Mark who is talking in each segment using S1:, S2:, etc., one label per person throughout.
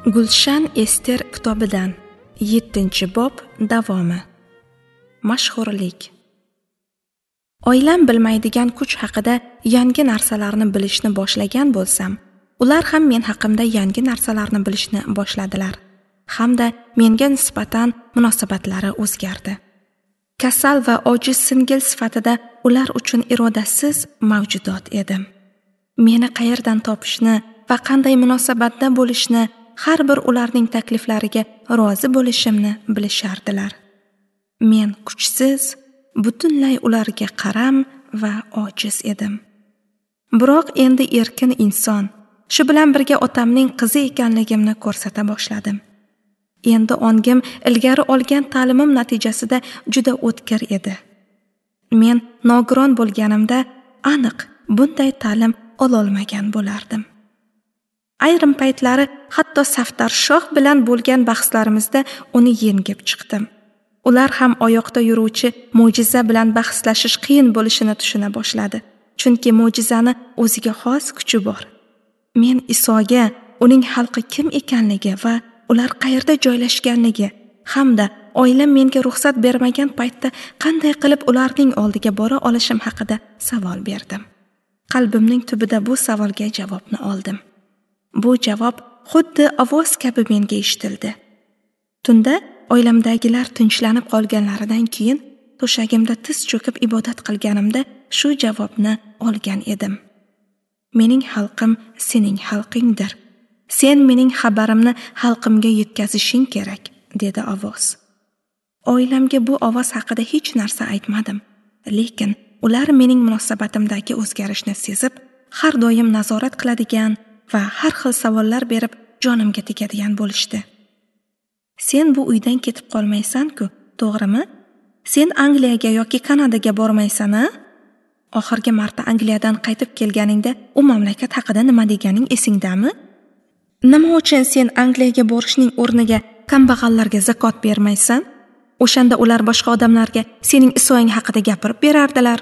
S1: Gulshan Ester kitobidan 7-bob davomi. Mashhurlik. Oilam bilmaydigan kuch haqida yangi narsalarni bilishni boshlagan bo'lsam, ular ham men haqimda yangi narsalarni bilishni boshladilar, hamda menga nisbatan munosabatlari o'zgardi. Kasal va ojiz singil sifatida ular uchun irodasiz mavjudot edim. Meni qayerdan topishni va qanday munosabatda bo'lishni, har bir ularning takliflariga rozi bo'lishimni bilishardilar. Men kuchsiz, butunlay ularga qaram va ojiz edim. Biroq endi erkin inson, shu bilan birga otamning qizi ekanligimni ko'rsata boshladim. Endi ongim ilgari olgan ta'limim natijasida juda o'tkir edi. Men nogiron bo'lganimda aniq bunday ta'lim ololmagan bo'lardim. Ayrim paytlari hatto Safdar shoh bilan bo'lgan bahslarimizda uni yengib chiqdim. Ular ham oyoqda yuruvchi mo'jiza bilan bahslashish qiyin bo'lishini tushuna boshladi. Chunki mo'jizani o'ziga xos kuchi bor. Men Isoga uning xalqi kim ekanligi va ular qayerda joylashganligi hamda oilam menga ruxsat bermagan paytda qanday qilib ularning oldiga bora olishim haqida savol berdim. Qalbimning tubida bu savolga javobni oldim. Bu javob xuddi ovoz kabi menga eshitildi. Tunda oilamdagilar tinchlanib qolganlaridan keyin to'shagimda tiz cho'kib ibodat qilganimda shu javobni olgan edim. Mening xalqim sening xalqingdir. Sen mening xabarimni xalqimga yetkazishing kerak, dedi ovoz. Oilamga bu ovoz haqida hech narsa aytmadim, lekin ular mening munosabatimdagi o'zgarishni sezib, har doim nazorat qiladigan va har xil savollar berib jonimga tegadigan bo'lishdi. Sen bu uydan ketib qolmaysan-ku, to'g'rimi? Sen Angliyaga yoki Kanadaga bormaysan-a? Oxirgi marta Angliyadan qaytib kelganingda u mamlakat haqida nima deganing esingdami? Nima uchun sen Angliyaga borishning o'rniga kambag'allarga zakot bermaysan? O'shanda ular boshqa odamlarga sening Isoing haqida gapirib berardilar.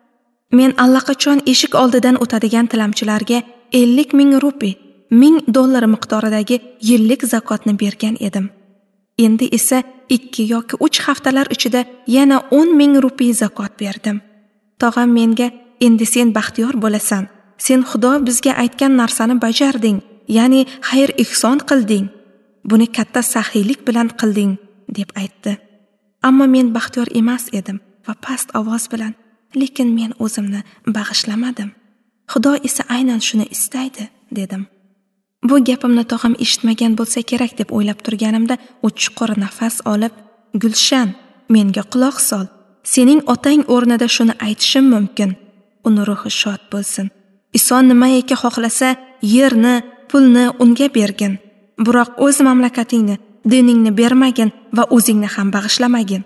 S1: Men allaqachon eshik oldidan o'tadigan tilamchilarga 50,000 rupiy, $1000 miqdoridagi yillik zakotni bergan edim. Endi esa 2 yoki 3 haftalar ichida yana 10,000 rupiy zakot berdim. Tog'am menga, endi sen baxtiyor bo'lasan. Sen Xudo bizga aytgan narsani bajarding, ya'ni xayr-ihson qilding. Buni katta saxiylik bilan qilding, deb aytdi. Ammo men baxtiyor emas edim va past ovoz bilan, lekin men o'zimni bag'ishlamadim. Xudo esa aynan shuni istaydi, dedim. Bu gapimni tog'am eshitmagan bo'lsa kerak deb o'ylab turganimda, u chuqur nafas olib, "Gulshan, menga quloq sol. Sening otang o'rnida shuni aytishim mumkin. Uni ruhi shod bo'lsin. Iso nimaiki xohlasa, yerni, pulni unga bergin. Biroq o'z mamlakatingni, diningni bermagin va o'zingni ham bag'ishlamagin."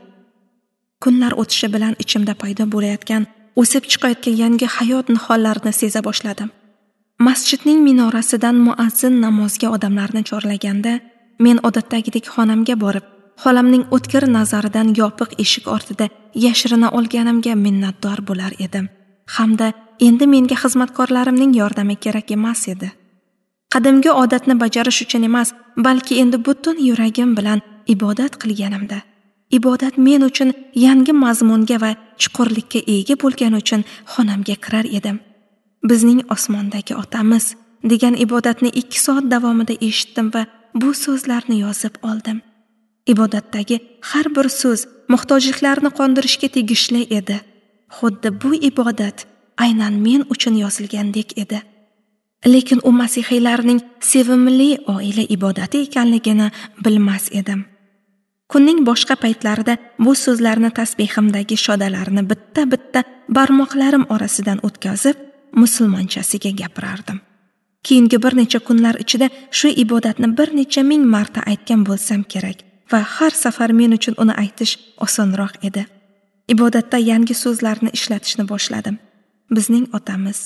S1: Kunlar o'tishi bilan ichimda paydo bo'layotgan, o'sib chiqayotgan yangi hayot nihollarini seza boshladim. Masjidning minorasidan muazzin namozga odamlarni chorlaganda, men odatdagidek xonamga borib, xolamning o'tkir nazaridan yopiq eshik ortida yashirina olganimga minnatdor bo'lar edim. Hamda endi menga xizmatkorlarimning yordami kerak emas edi. Qadimgi odatni bajarish uchun emas, balki endi butun yuragim bilan ibodat qilganimda, ibodat men uchun yangi mazmunga va chuqurlikka ega bo'lgani uchun xonamga kirar edim. Bizning osmondagi otamiz degan ibodatni 2 soat davomida eshitdim va bu so'zlarni yozib oldim. Ibodatdagi har bir so'z muhtojliklarni qondirishga tegishli edi. Xuddi bu ibodat aynan men uchun yozilgandek edi. Lekin u masihiylarning sevimli oila ibodati ekanligini bilmas edim. Kunning boshqa paytlarida bu so'zlarni tasbihimdagi shodalarni bitta-bitta barmoqlarim orasidan o'tkazib, musulmonchasiga gapirardim. Keyingi bir necha kunlar ichida shu ibodatni bir necha ming marta aytgan bo'lsam kerak va har safar men uchun uni aytish osonroq edi. Ibodatda yangi so'zlarni ishlatishni boshladim. Bizning otamiz.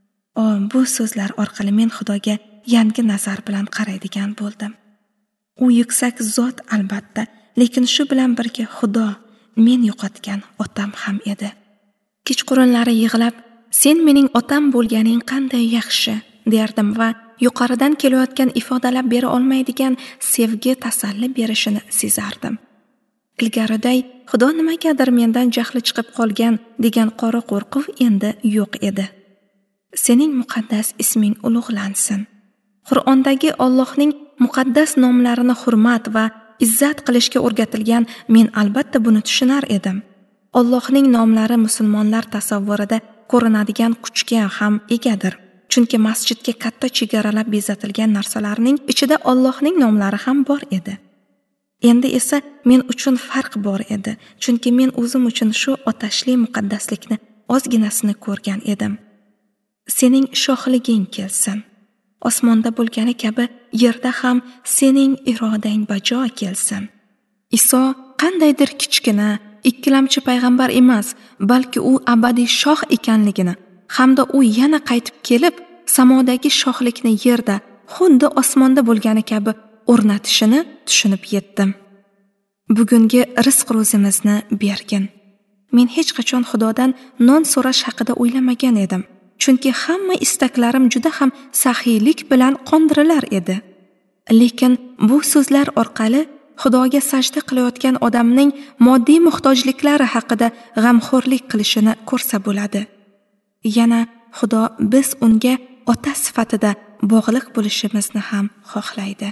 S1: Bu so'zlar orqali men Xudoga yangi nazar bilan qaraydigan bo'ldim. U yuksak zot albatta, lekin shu bilan birga Xudo men yo'qotgan otam ham edi. Kechqurunlari yig'lab, "Sen mening otam bo'lganing qanday yaxshi", derdim va yuqoridan kelayotgan ifodalab bera olmaydigan sevgi tasalli berishini sezardim. Ilgariday Xudo nimagadir mendan jahli chiqib qolgan degan qora qo'rquv endi yo'q edi. Sening muqaddas isming ulug'lansin. Qur'ondagi Allohning muqaddas nomlarini hurmat va izzat qilishga o'rgatilgan men albatta buni tushunar edim. Allohning nomlari musulmonlar tasavvurida ko'rinadigan kuchga ham egadir. Chunki masjidga katta chegaralab bezatilgan narsalarning ichida Allohning nomlari ham bor edi. Endi esa men uchun farq bor edi, chunki men o'zim uchun shu otashli muqaddaslikni ozginasini ko'rgan edim. Sening shohliging kelsin. Osmonda bo'lgani kabi yerda ham sening irodang bajo kelsin. Iso qandaydir kichkina, ikkilamchi payg'ambar emas, balki u abadiy shoh ekanligini hamda u yana qaytib kelib samodagi shohlikni yerda xuddi osmonda bo'lgani kabi o'rnatishini tushunib yetdim. Bugungi rizq ro'zimizni bergin. Men hech qachon Xudodan non so'rash haqida o'ylamagan edim, chunki hamma istaklarim juda ham saxiylik bilan qondirilar edi. Lekin bu so'zlar orqali Xudoga sajda qilayotgan odamning moddiy muhtojliklari haqida g'amxo'rlik qilishini ko'rsa bo'ladi. Yana Xudo biz unga ota sifatida bog'liq bo'lishimizni ham xohlaydi.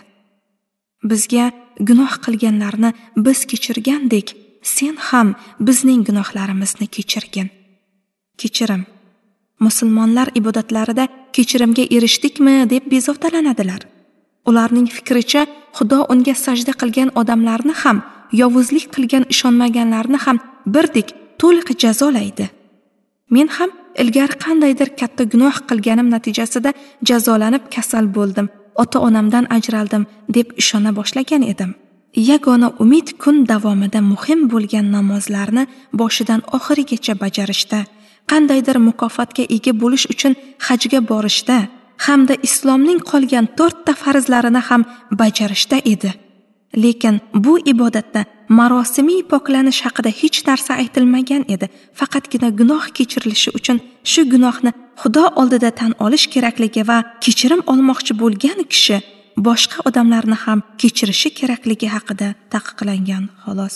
S1: Bizga gunoh qilganlarni biz kechirgandek, sen ham bizning gunohlarimizni kechirgin. Kechirim. Musulmonlar ibodatlarida kechirimga erishdikmi deb bezovtalanadilar. Ularning fikricha Xudo unga sajda qilgan odamlarni ham, yovuzlik qilgan ishonmaganlarni ham birdek to'liq jazolaydi. Men ham ilgari qandaydir katta gunoh qilganim natijasida jazolanib kasal bo'ldim, ota-onamdan ajraldim deb ishona boshlagan edim. Yagona umid kun davomida muhim bo'lgan namozlarni boshidan oxirigacha bajarishda, qandaydir mukofotga ega bo'lish uchun hajga borishda hamda islomning qolgan 4 ta farzlarini ham bajarishda edi. Lekin bu ibodatda marosimiy poklanish haqida hech narsa aytilmagan edi. Faqatgina gunoh kechirilishi uchun shu gunohni Xudo oldida tan olish kerakligi va kechirim olmoqchi bo'lgan kishi boshqa odamlarni ham kechirishi kerakligi haqida taqiqlangan xolos.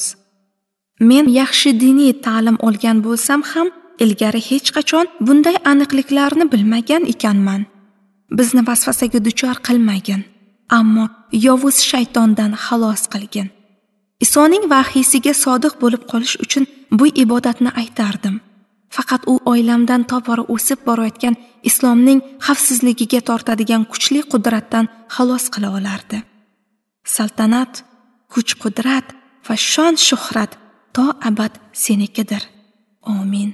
S1: Men yaxshi diniy ta'lim olgan bo'lsam ham ilgari hech qachon bunday aniqliklarni bilmagan ekanman. Bizni vasvasaga duchor qilmagin, ammo yovuz shaytondan xalos qilgin. Isoning vahiysiga sodiq bo'lib qolish uchun bu ibodatni aytardim. Faqat u oilamdan tobora o'sib borayotgan islomning xavfsizligiga tortadigan kuchli qudratdan xalos qila olardi. Saltanat, kuch-qudrat va shon-shuhrat to abad senikidir. Amin.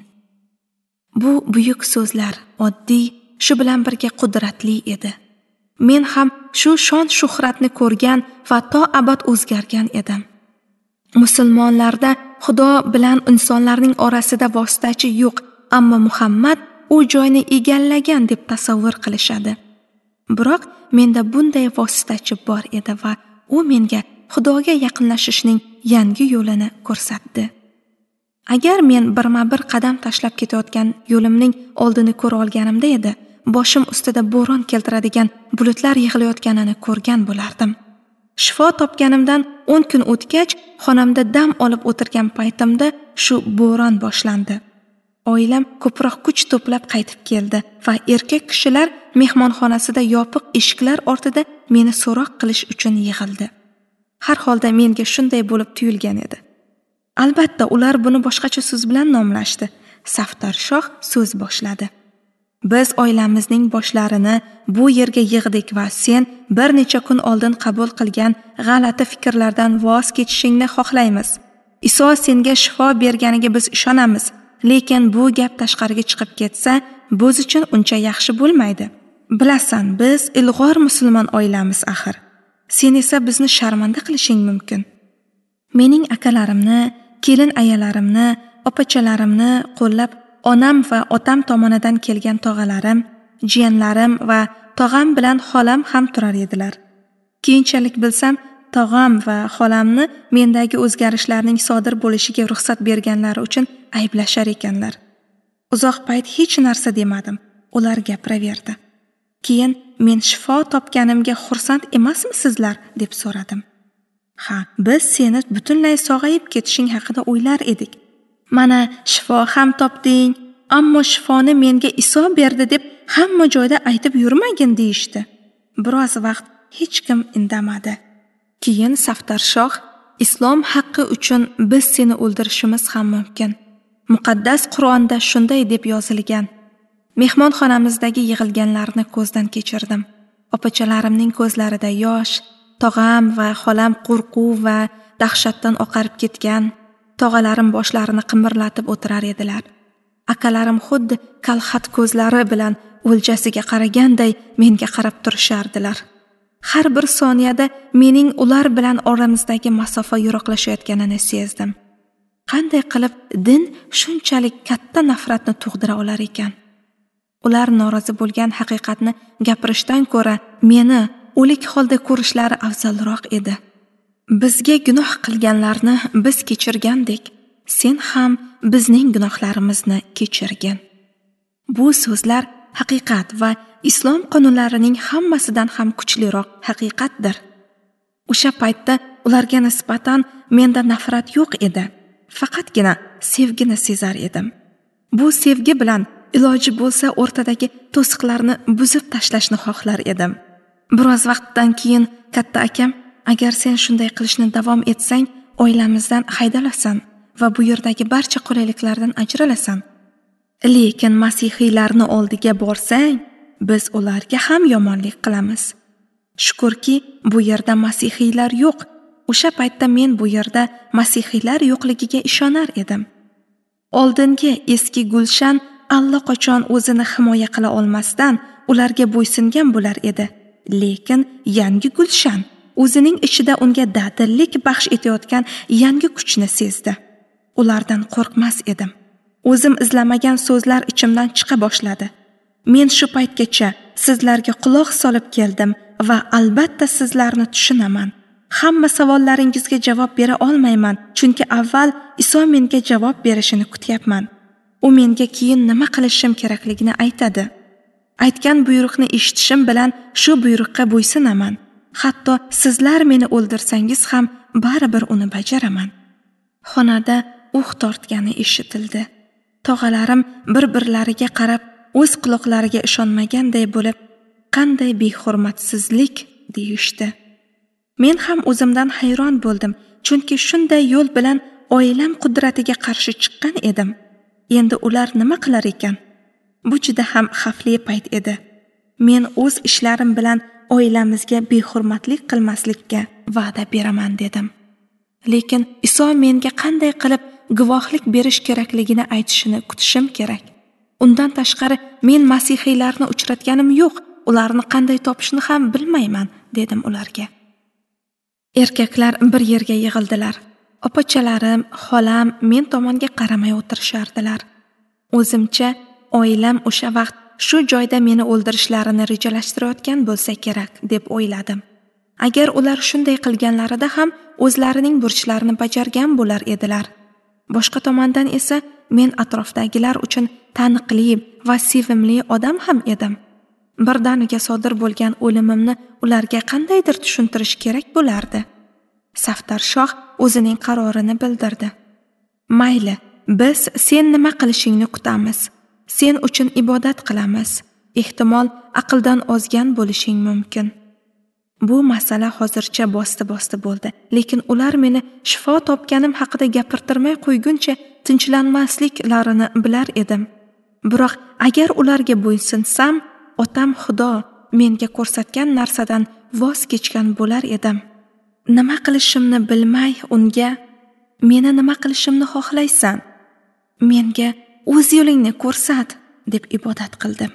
S1: Bu buyuk so'zlar oddiy, shu bilan birga qudratli edi. Men ham shu shon-shuhratni ko'rgan va to abad o'zgargan edim. Musulmonlarda Xudo bilan insonlarning orasida vositachi yo'q, ammo Muhammad u joyni egallagan deb tasavvur qilishadi. Biroq menda bunday vositachi bor edi va u menga Xudoga yaqinlashishning yangi yo'lini ko'rsatdi. Agar men birma-bir qadam tashlab ketayotgan yo'limning oldini ko'ra olganimda edi, boshim ustida bo'ron keltiradigan bulutlar yig'ilayotganini ko'rgan bo'lardim. Shifo topganimdan 10 kun o'tgach, xonamda dam olib o'tirgan paytimda shu bo'ron boshlandi. Oilam ko'proq kuch to'plab qaytib keldi va erkak kishilar mehmonxonasida yopiq eshiklar ortida meni so'roq qilish uchun yig'ildi. Har holda menga shunday bo'lib tuyulgan edi. Albatta, ular buni boshqacha so'z bilan nomlashdi. Safdar shoh so'z boshladi. Biz oilamizning boshlarini bu yerga yig'dik va sen bir necha kun oldin qabul qilgan g'alati fikrlardan voz kechishingni xohlaymiz. Iso senga shifo berganiga biz ishonamiz, lekin bu gap tashqariga chiqib ketsa, biz uchun uncha yaxshi bo'lmaydi. Bilasan, biz ilg'or musulmon oilamiz axir. Sen esa bizni sharmanda qilishing mumkin. Mening akalarimni, kelin ayalarimni, opachalarimni qo'llab onam va otam tomonidan kelgan tog'alarim, jiyanlarim va tog'am bilan xolam ham turar edilar. Keyinchalik bilsam, tog'am va xolamni mendagi o'zgarishlarning sodir bo'lishiga ruxsat berganlari uchun ayblashar ekanlar. Uzoq payt hech narsa demadim. Ular gapiraverdi. Keyin men shifo topganimga xursand emasmisizlar deb so'radim. Ha, biz seni butunlay sog'ayib ketishing haqida o'ylar edik. Mana shifo ham topding, ammo shifoni menga Iso berdi deb hamma joyda aytib yurmagin deyishdi. Biroz vaqt hech kim indamadi. Keyin Saftarshoh, islom haqqi uchun biz seni o'ldirishimiz ham mumkin. Muqaddas Qur'onda shunday deb yozilgan. Mehmonxonamizdagi yig'ilganlarni ko'zdan kechirdim. Opachalarimning ko'zlarida yosh, tog'am va xolam qo'rquv va dahshatdan oqarib ketgan. Tog'alarim boshlarini qimirlatib o'tirar edilar. Akalarim xuddi kalxat ko'zlari bilan o'ljasiga qaraganday menga qarab turishardilar. Har bir soniyada mening ular bilan oramizdagi masofa yiroqlashayotganini sezdim. Qanday qilib din shunchalik katta nafratni tug'dira olar ekan? Ular norozi bo'lgan haqiqatni gapirishdan ko'ra meni o'lik holda ko'rishlari afzalroq edi. Bizga gunoh qilganlarni biz kechirgandek, sen ham bizning gunohlarimizni kechirgin. Bu so'zlar haqiqat va islom qonunlarining hammasidan ham kuchliroq haqiqatdir. O'sha paytda ularga nisbatan menda nafrat yo'q edi. Faqatgina sevgini sezar edim. Bu sevgi bilan iloji bo'lsa o'rtadagi to'siqlarni buzib tashlashni xohlar edim. Biroz vaqtdan keyin katta akam, agar sen shunday qilishni davom etsang, oilamizdan haydalasan va bu yerdagi barcha qulayliklardan ajralasan. Lekin masihiylarni oldiga borsang, biz ularga ham yomonlik qilamiz. Shukrki, bu yerda masihiylar yo'q. O'sha paytda men bu yerda masihiylar yo'qligiga ishonar edim. Oldingi eski Gulshan allaqachon o'zini himoya qila olmasdan ularga bo'ysungan bo'lar edi. Lekin yangi Gulshan o'zining ichida unga dadillik baxsh etayotgan yangi kuchni sezdi. Ulardan qo'rqmas edim. O'zim izlamagan so'zlar ichimdan chiqa boshladi. Men shu paytgacha sizlarga quloq solib keldim va albatta sizlarni tushunaman. Hamma savollaringizga javob bera olmayman, chunki avval Iso menga javob berishini kutyapman. U menga keyin nima qilishim kerakligini aytadi. Aytgan buyruqni eshitishim bilan shu buyruqqa bo'ysunaman. Hatto sizlar meni o'ldirsangiz ham baribir uni bajaraman. Xonada uh tortgani eshitildi. Tog'alarim bir-birlariga qarab, o'z quloqlariga ishonmaganday bo'lib, qanday behurmatsizlik deyishdi. Men ham o'zimdan hayron bo'ldim, chunki shunday yo'l bilan oilam qudratiga qarshi chiqqan edim. Endi ular nima qilar ekan? Bu juda ham xavfli payt edi. Men o'z ishlarim bilan oilamizga behurmatlik qilmaslikka va'da beraman dedim. Lekin Iso menga qanday qilib guvohlik berish kerakligini aytishini kutishim kerak. Undan tashqari men masihiylarni uchratganim yo'q, ularni qanday topishni ham bilmayman, dedim ularga. Erkaklar bir yerga yig'ildilar. Opachalarim, xolam men tomonga qaramay o'tirishardilar. O'zimcha oilam o'sha vaqt shu joyda meni o'ldirishlarini rejalashtirayotgan bo'lsa kerak deb o'yladim. Agar ular shunday qilganlarida ham o'zlarining burchlarini bajargan bo'lar edilar. Boshqa tomondan esa men atrofdagilar uchun taniqli va sevimli odam ham edim. Birdaniga sodir bo'lgan o'limimni ularga qandaydir tushuntirish kerak bo'lardi. Saftarshoh o'zining qarorini bildirdi. Mayli, biz sen nima qilishingni kutamiz. Sen uchun ibodat qilamiz. Ehtimol aqldan ozgan bo'lishing mumkin. Bu masala hozircha bosti bo'ldi, lekin ular meni shifo topganim haqida gapirtirmay qo'yguncha tinchlanmasliklarini bilar edim. Biroq agar ularga bo'ysunsam, otam Xudo menga ko'rsatgan narsadan voz kechgan bo'lar edim. Nima qilishimni bilmay unga, meni nima qilishimni xohlaysan? Menga o'z yo'lingni ko'rsat, deb ibodat qildim.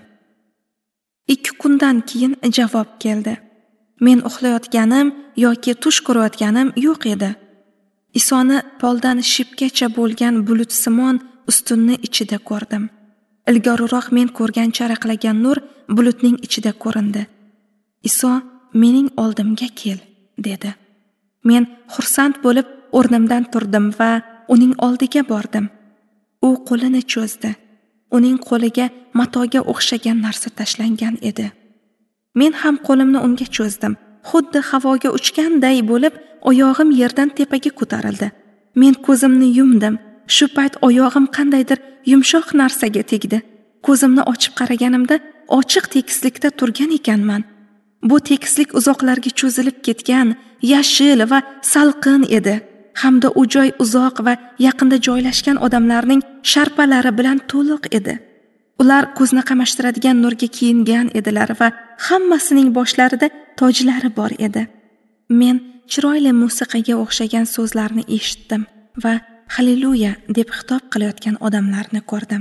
S1: 2 kundan keyin javob keldi. Men uxlayotganim yoki tush ko'rayotganim yo'q edi. Isoni poldan shipgacha bo'lgan bulutsimon ustunni ichida ko'rdim. Ilgariroq men ko'rgan charaqlagan nur bulutning ichida ko'rindi. Iso mening oldimga kel, dedi. Men xursand bo'lib o'rnimdan turdim va uning oldiga bordim. U qo'lini cho'zdi. Uning qo'liga matoga o'xshagan narsa tashlangan edi. Men ham qo'limni unga cho'zdim. Xuddi havoga uchganday bo'lib, oyog'im yerdan tepaga ko'tarildi. Men ko'zimni yumdim. Shu payt oyog'im qandaydir yumshoq narsaga tegdi. Ko'zimni ochib qaraganimda ochiq tekislikda turgan ekanman. Bu tekislik uzoqlarga cho'zilib ketgan, yashil va salqin edi. Hamda u joy uzoq va yaqinda joylashgan odamlarning sharpalari bilan to'liq edi. Ular ko'zni qamashtiradigan nurga kiyingan edilar va hammasining boshlarida tojlari bor edi. Men chiroyli musiqaga o'xshagan so'zlarni eshitdim va Halleluya deb xitob qilayotgan odamlarni ko'rdim.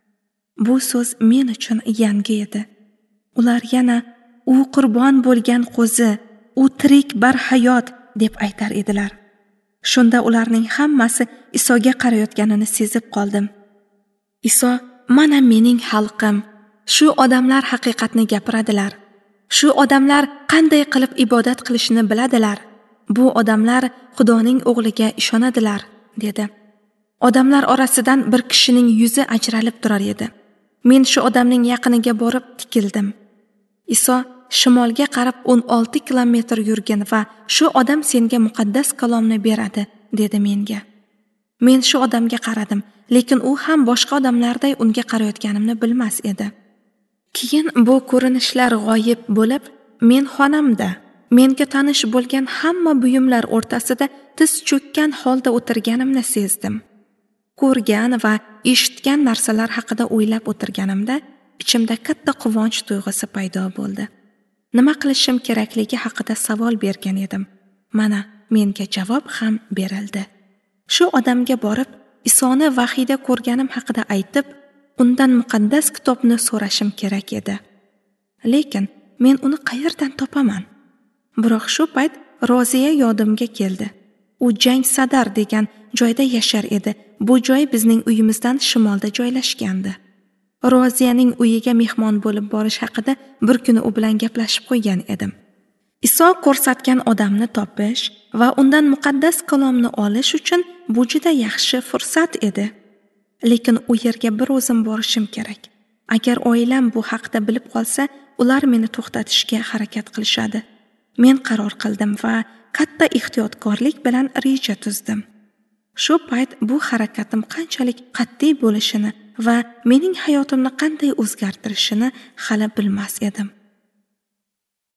S1: Bu so'z men uchun yangi edi. Ular yana u qurbon bo'lgan qo'zi, u tirik barhayot deb aytar edilar. Shunda ularning hammasi Isoga qarayotganini sezib qoldim. Iso, mana mening xalqim. Shu odamlar haqiqatni gapiradilar. Shu odamlar qanday qilib ibodat qilishni biladilar. Bu odamlar Xudoning o'g'liga ishonadilar, dedi. Odamlar orasidan bir kishining yuzi ajralib turar edi. Men shu odamning yaqiniga borib tikildim. Iso shimolga qarab 16 kilometr yurgin va shu odam senga muqaddas kalomni beradi, dedi menga. Men shu odamga qaradim, lekin u ham boshqa odamlarday unga qarayotganimni bilmas edi. Keyin bu ko'rinishlar g'oyib bo'lib, men xonamda, menga tanish bo'lgan hamma buyumlar o'rtasida tiz cho'kkan holda o'tirganimni sezdim. Ko'rgan va eshitgan narsalar haqida o'ylab o'tirganimda, ichimda katta quvonch tuyg'usi paydo bo'ldi. Nima qilishim kerakligi haqida savol bergan edim. Mana menga javob ham berildi. Shu odamga borib, Isoni vahiyda ko'rganim haqida aytib, undan muqaddas kitobni so'rashim kerak edi. Lekin men uni qayerdan topaman? Biroq shu payt Roziya yodimga keldi. U Jang Sadar degan joyda yashar edi. Bu joy bizning uyimizdan shimolda joylashgandi. Roziyaning uyiga mehmon bo'lib borish haqida bir kuni u bilan gaplashib qo'ygan edim. Iso ko'rsatgan odamni topish va undan muqaddas kalomni olish uchun bu juda yaxshi fursat edi. Lekin u yerga bir o'zim borishim kerak. Agar oilam bu haqida bilib qolsa, ular meni to'xtatishga harakat qilishadi. Men qaror qildim va katta ehtiyotkorlik bilan reja tuzdim. Shu payt bu harakatim qanchalik qat'iy bo'lishini va mening hayotimni qanday o'zgartirishini hali bilmas edim.